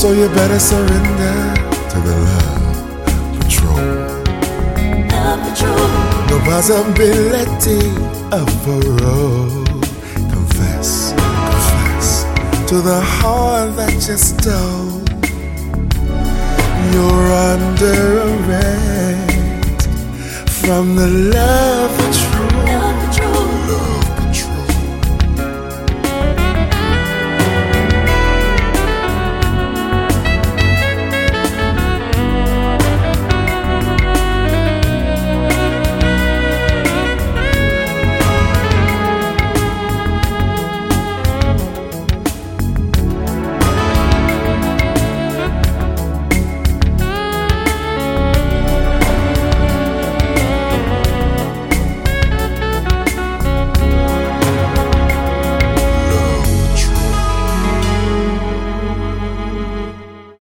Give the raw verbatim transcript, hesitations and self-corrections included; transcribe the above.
So you better surrender to the love patrol. Love patrol. No possibility of parole. Confess, confess to the heart that you stole. You're under arrest from the love patrol.